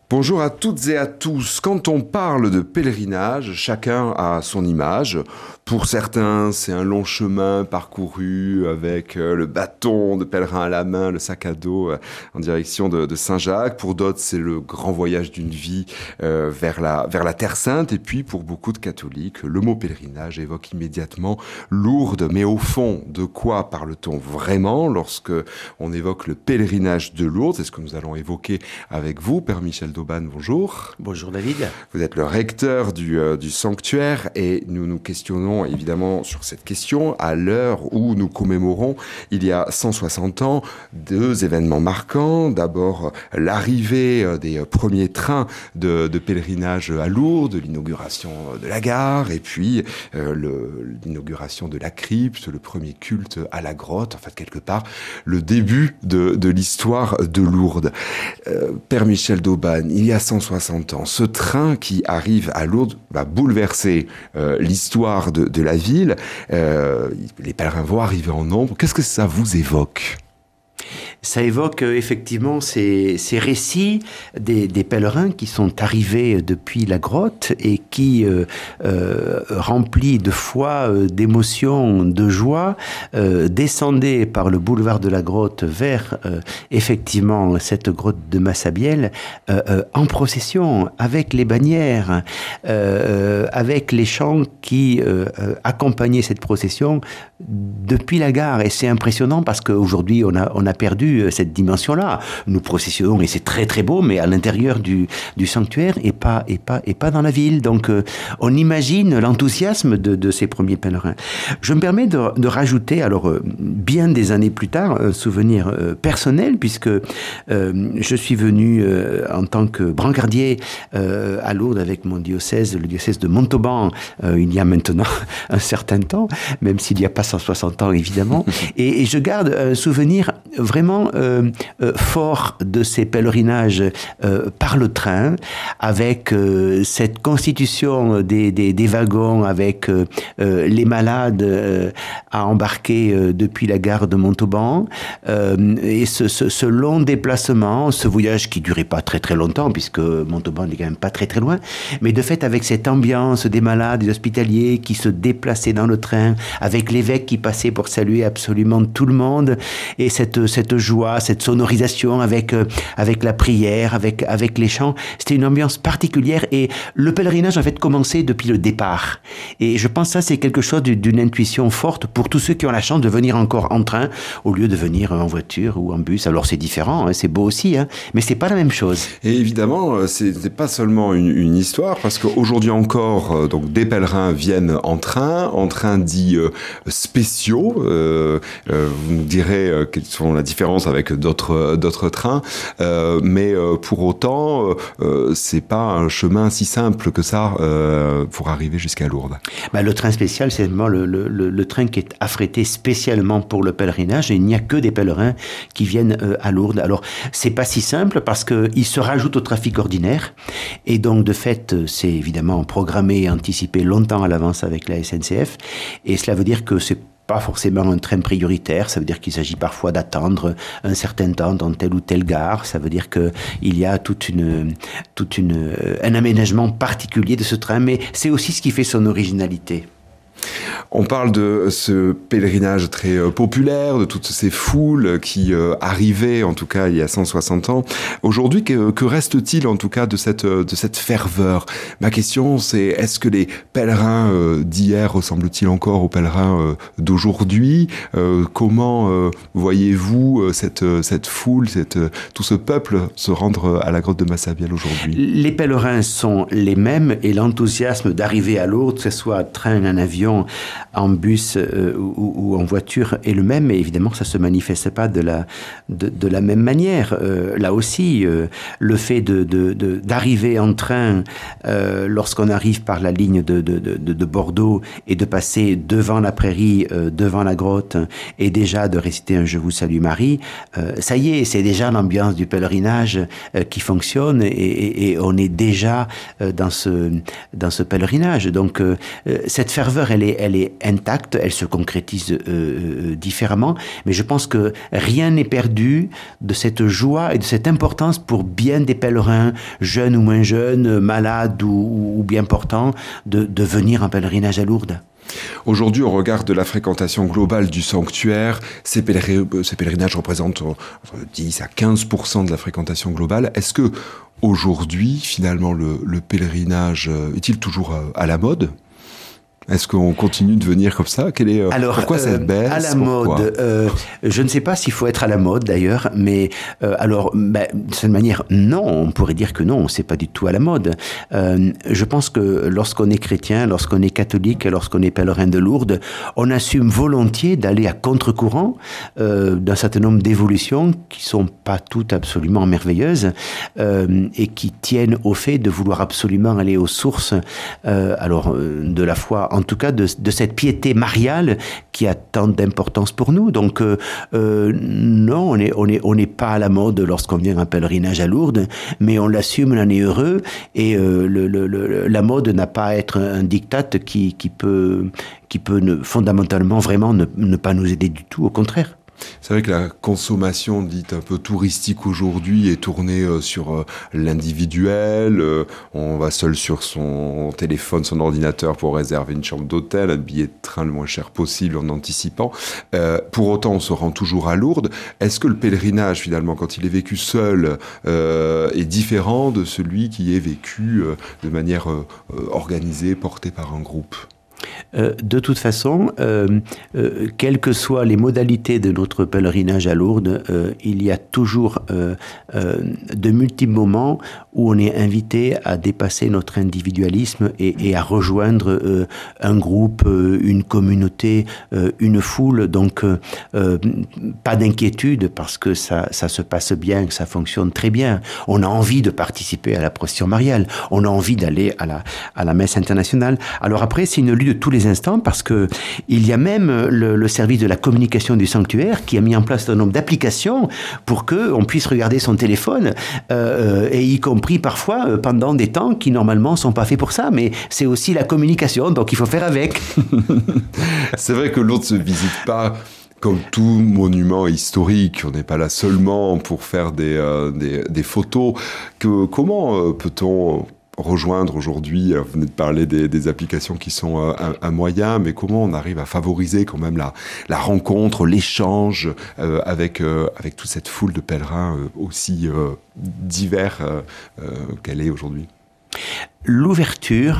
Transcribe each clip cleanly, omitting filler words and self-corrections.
Bonjour à toutes et à tous. Quand on parle de pèlerinage, chacun a son image. Pour certains, c'est un long chemin parcouru avec le bâton de pèlerin à la main, le sac à dos en direction de Saint-Jacques. Pour d'autres, c'est le grand voyage d'une vie vers la Terre Sainte. Et puis, pour beaucoup de catholiques, le mot pèlerinage évoque immédiatement Lourdes. Mais au fond, de quoi parle-t-on vraiment lorsque on évoque le pèlerinage de Lourdes? C'est ce que nous allons évoquer avec vous, Père Michel d'Aubagne, bonjour. Bonjour David. Vous êtes le recteur du sanctuaire et nous nous questionnons évidemment sur cette question à l'heure où nous commémorons il y a 160 ans deux événements marquants. D'abord l'arrivée des premiers trains de pèlerinage à Lourdes, l'inauguration de la gare et puis l'inauguration de la crypte, le premier culte à la grotte, en fait quelque part le début de l'histoire de Lourdes. Père Michel d'Aubagne, il y a 160 ans, ce train qui arrive à Lourdes va bouleverser l'histoire de la ville. Les pèlerins vont arriver en nombre. Qu'est-ce que ça vous évoque ? Ça évoque effectivement ces récits des pèlerins qui sont arrivés depuis la grotte et qui, remplis de foi, d'émotion, de joie, descendaient par le boulevard de la grotte vers effectivement cette grotte de Massabielle en procession, avec les bannières, avec les chants qui accompagnaient cette procession depuis la gare. Et c'est impressionnant parce qu'aujourd'hui on a perdu cette dimension-là. Nous processionnons et c'est très très beau, mais à l'intérieur du sanctuaire et pas dans la ville. Donc on imagine l'enthousiasme de ces premiers pèlerins. Je me permets de rajouter, alors bien des années plus tard, un souvenir personnel, puisque je suis venu en tant que brancardier à Lourdes avec mon diocèse, le diocèse de Montauban, il y a maintenant un certain temps, même s'il n'y a pas 160 ans évidemment, et je garde un souvenir vraiment fort de ces pèlerinages par le train, avec cette constitution des wagons, avec les malades à embarquer depuis la gare de Montauban, et ce long déplacement, ce voyage qui durait pas très très longtemps, puisque Montauban n'est quand même pas très très loin, mais de fait avec cette ambiance des malades, des hospitaliers qui se déplaçaient dans le train, avec l'évêque qui passait pour saluer absolument tout le monde, et cette joie, cette sonorisation avec la prière, avec les chants. C'était une ambiance particulière et le pèlerinage en fait commençait depuis le départ. Et je pense que ça c'est quelque chose d'une intuition forte pour tous ceux qui ont la chance de venir encore en train au lieu de venir en voiture ou en bus. Alors c'est différent, hein, c'est beau aussi, hein, mais c'est pas la même chose. Et évidemment, c'est pas seulement une histoire, parce qu'aujourd'hui encore, donc des pèlerins viennent en train dits spéciaux. Vous nous direz quelles sont la différence avec d'autres trains, mais pour autant, c'est pas un chemin si simple que ça pour arriver jusqu'à Lourdes. Le train spécial, c'est vraiment le train qui est affrété spécialement pour le pèlerinage, et il n'y a que des pèlerins qui viennent à Lourdes. Alors, c'est pas si simple parce qu'il se rajoute au trafic ordinaire, et donc de fait, c'est évidemment programmé et anticipé longtemps à l'avance avec la SNCF, et cela veut dire que c'est pas forcément un train prioritaire, ça veut dire qu'il s'agit parfois d'attendre un certain temps dans telle ou telle gare, ça veut dire que il y a un aménagement particulier de ce train, mais c'est aussi ce qui fait son originalité. On parle de ce pèlerinage très populaire, de toutes ces foules qui arrivaient, en tout cas il y a 160 ans. Aujourd'hui, que reste-t-il en tout cas de cette ferveur ? Ma question, c'est est-ce que les pèlerins d'hier ressemblent-ils encore aux pèlerins d'aujourd'hui ? Comment voyez-vous cette foule, tout ce peuple se rendre à la grotte de Massabielle aujourd'hui ? Les pèlerins sont les mêmes et l'enthousiasme d'arriver à Lourdes, que ce soit en train, en avion, en bus ou en voiture est le même, mais évidemment ça se manifeste pas de la même manière. Là aussi, le fait d'arriver en train lorsqu'on arrive par la ligne de Bordeaux et de passer devant la prairie, devant la grotte, et déjà de réciter un Je vous salue Marie, ça y est, c'est déjà l'ambiance du pèlerinage qui fonctionne et on est déjà dans ce pèlerinage. Donc cette ferveur, elle est elle est intacte, elle se concrétise différemment, mais je pense que rien n'est perdu de cette joie et de cette importance pour bien des pèlerins, jeunes ou moins jeunes, malades ou bien portants, de venir en pèlerinage à Lourdes. Aujourd'hui, au regard de la fréquentation globale du sanctuaire, ces pèlerinages représentent 10 à 15% de la fréquentation globale. Est-ce que aujourd'hui, finalement, le pèlerinage est-il toujours à la mode ? Est-ce qu'on continue de venir comme ça ? Pourquoi cette baisse ? À la mode, je ne sais pas s'il faut être à la mode d'ailleurs, mais de cette manière, non, on pourrait dire que non, c'est pas du tout à la mode. Je pense que lorsqu'on est chrétien, lorsqu'on est catholique, lorsqu'on est pèlerin de Lourdes, on assume volontiers d'aller à contre-courant d'un certain nombre d'évolutions qui sont pas toutes absolument merveilleuses et qui tiennent au fait de vouloir absolument aller aux sources, de la foi, en tout cas de cette piété mariale qui a tant d'importance pour nous. Donc non, on n'est pas à la mode lorsqu'on vient en pèlerinage à Lourdes, mais on l'assume, on en est heureux, et la mode n'a pas à être un diktat qui peut fondamentalement vraiment ne pas nous aider du tout, au contraire. C'est vrai que la consommation dite un peu touristique aujourd'hui est tournée sur l'individuel. On va seul sur son téléphone, son ordinateur pour réserver une chambre d'hôtel, un billet de train le moins cher possible en anticipant. Pour autant, on se rend toujours à Lourdes. Est-ce que le pèlerinage, finalement, quand il est vécu seul, est différent de celui qui est vécu de manière organisée, porté par un groupe ? De toute façon, quelles que soient les modalités de notre pèlerinage à Lourdes, il y a toujours de multiples moments où on est invité à dépasser notre individualisme et à rejoindre un groupe, une communauté, une foule. Donc, pas d'inquiétude parce que ça se passe bien, que ça fonctionne très bien. On a envie de participer à la procession mariale. On a envie d'aller à la messe internationale. Alors après, c'est une lutte de tous les instants parce que il y a même le service de la communication du sanctuaire qui a mis en place un nombre d'applications pour que on puisse regarder son téléphone et y compris parfois pendant des temps qui normalement sont pas faits pour ça, mais c'est aussi la communication, donc il faut faire avec. C'est vrai que Lourdes se visite pas comme tout monument historique. On n'est pas là seulement pour faire des photos. Comment peut-on rejoindre aujourd'hui, vous venez de parler des applications qui sont un moyen, mais comment on arrive à favoriser quand même la rencontre, l'échange avec toute cette foule de pèlerins aussi divers qu'elle est aujourd'hui ? L'ouverture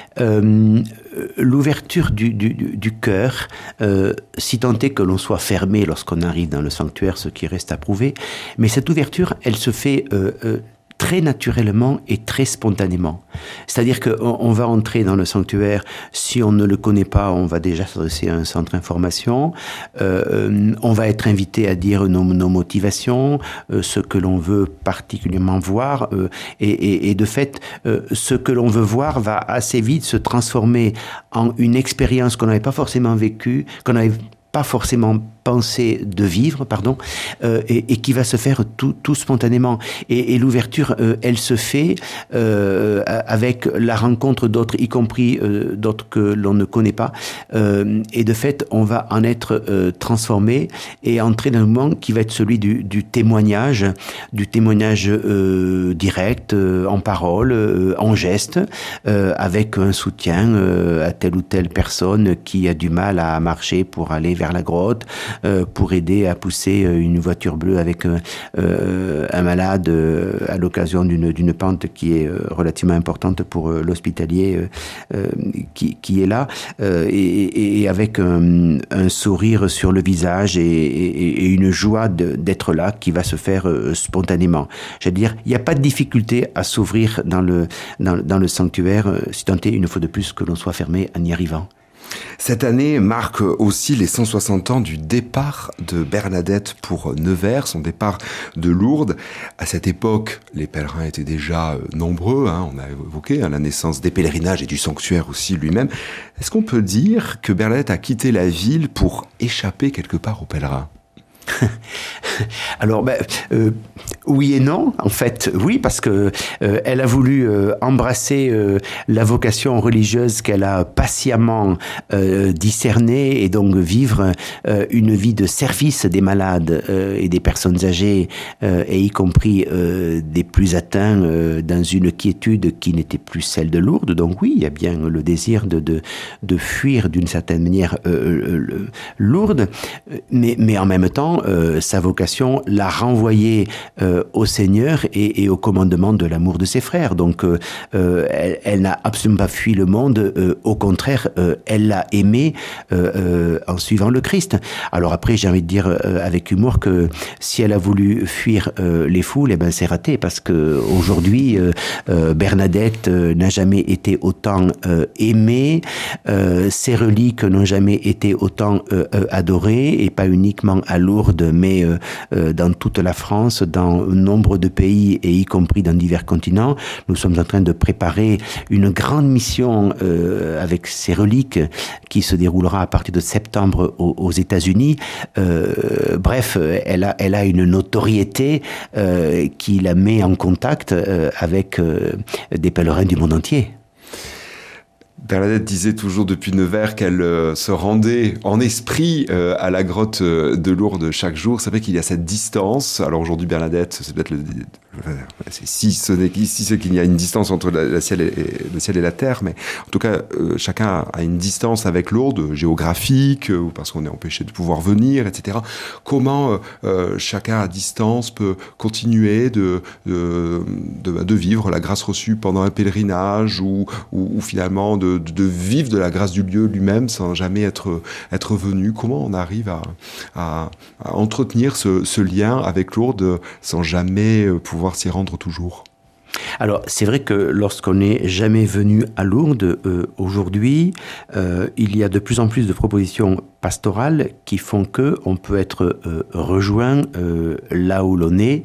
du cœur, si tant est que l'on soit fermé lorsqu'on arrive dans le sanctuaire, ce qui reste à prouver, mais cette ouverture, elle se fait très naturellement et très spontanément. C'est-à-dire qu'on va entrer dans le sanctuaire, si on ne le connaît pas, on va déjà s'adresser à un centre information, on va être invité à dire nos motivations, ce que l'on veut particulièrement voir, et de fait, ce que l'on veut voir va assez vite se transformer en une expérience qu'on n'avait pas forcément vécue, qu'on n'avait pas forcément pensé de vivre, et qui va se faire tout spontanément. Et l'ouverture, elle se fait avec la rencontre d'autres, y compris d'autres que l'on ne connaît pas. Et de fait, on va en être transformé et entrer dans un moment qui va être celui du témoignage direct, en parole, en geste, avec un soutien à telle ou telle personne qui a du mal à marcher pour aller vers la grotte, pour aider à pousser une voiture bleue avec un malade à l'occasion d'une pente qui est relativement importante pour l'hospitalier qui est là, et avec un sourire sur le visage et une joie d'être là qui va se faire spontanément. J'allais dire, il n'y a pas de difficulté à s'ouvrir dans le sanctuaire, si tant est, une fois de plus, que l'on soit fermé en y arrivant. Cette année marque aussi les 160 ans du départ de Bernadette pour Nevers, son départ de Lourdes. À cette époque, les pèlerins étaient déjà nombreux, on a évoqué la naissance des pèlerinages et du sanctuaire aussi lui-même. Est-ce qu'on peut dire que Bernadette a quitté la ville pour échapper quelque part aux pèlerins ? Alors, oui et non. En fait, oui, parce que elle a voulu embrasser la vocation religieuse qu'elle a patiemment discernée et donc vivre une vie de service des malades et des personnes âgées, et y compris des plus atteints, dans une quiétude qui n'était plus celle de Lourdes. Donc oui, il y a bien le désir de fuir d'une certaine manière Lourdes, mais en même temps, sa vocation l'a renvoyée au Seigneur et au commandement de l'amour de ses frères. Donc, elle n'a absolument pas fui le monde. Au contraire, elle l'a aimé en suivant le Christ. Alors après, j'ai envie de dire avec humour que si elle a voulu fuir les foules, eh ben c'est raté, parce que aujourd'hui, Bernadette n'a jamais été autant aimée. Ses reliques n'ont jamais été autant adorées, et pas uniquement à Lourdes, mais dans toute la France, dans nombre de pays, et y compris dans divers continents. Nous sommes en train de préparer une grande mission avec ces reliques qui se déroulera à partir de septembre aux États-Unis. Bref, elle a une notoriété qui la met en contact avec des pèlerins du monde entier. Bernadette disait toujours depuis Nevers qu'elle se rendait en esprit à la grotte de Lourdes chaque jour. C'est vrai qu'il y a cette distance. Alors aujourd'hui, Bernadette, c'est peut-être si c'est qu'il y a une distance entre le ciel et la terre, mais en tout cas, chacun a une distance avec Lourdes, géographique, ou parce qu'on est empêché de pouvoir venir, etc. Comment chacun à distance peut continuer de vivre la grâce reçue pendant un pèlerinage, ou finalement de vivre de la grâce du lieu lui-même sans jamais être venu. Comment on arrive à entretenir ce lien avec Lourdes sans jamais pouvoir s'y rendre toujours? Alors, c'est vrai que lorsqu'on n'est jamais venu à Lourdes, aujourd'hui, il y a de plus en plus de propositions pastorales qui font que on peut être rejoint là où l'on est,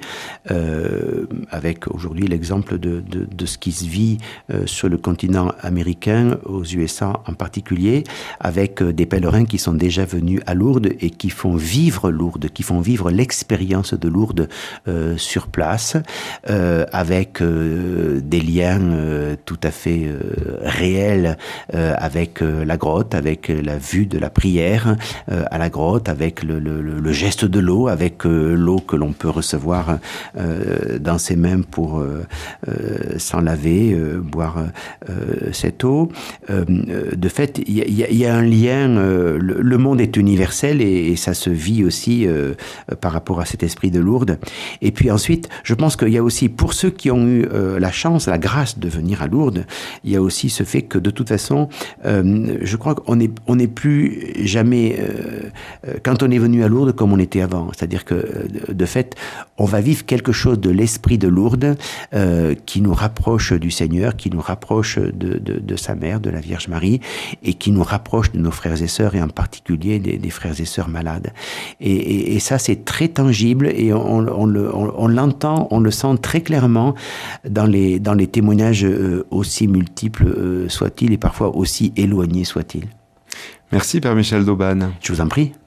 avec aujourd'hui l'exemple de ce qui se vit sur le continent américain, aux USA en particulier, avec des pèlerins qui sont déjà venus à Lourdes et qui font vivre Lourdes, qui font vivre l'expérience de Lourdes sur place, avec des liens tout à fait réels avec la grotte, avec la vue de la prière à la grotte, avec le geste de l'eau, avec l'eau que l'on peut recevoir dans ses mains pour s'en laver, boire cette eau. De fait, il y a un lien, le monde est universel, et ça se vit aussi par rapport à cet esprit de Lourdes. Et puis ensuite, je pense qu'il y a aussi, pour ceux qui ont eu la chance, la grâce de venir à Lourdes, il y a aussi ce fait que de toute façon, je crois qu'on n'est plus jamais, quand on est venu à Lourdes, comme on était avant. C'est-à-dire que, de fait, on va vivre quelque chose de l'esprit de Lourdes qui nous rapproche du Seigneur, qui nous rapproche de sa mère, de la Vierge Marie, et qui nous rapproche de nos frères et sœurs, et en particulier des frères et sœurs malades. Et ça, c'est très tangible, et on l'entend, on le sent très clairement dans les témoignages, aussi multiples soient-ils, et parfois aussi éloignés soient-ils. Merci Père Michel d'Aubagne. Je vous en prie.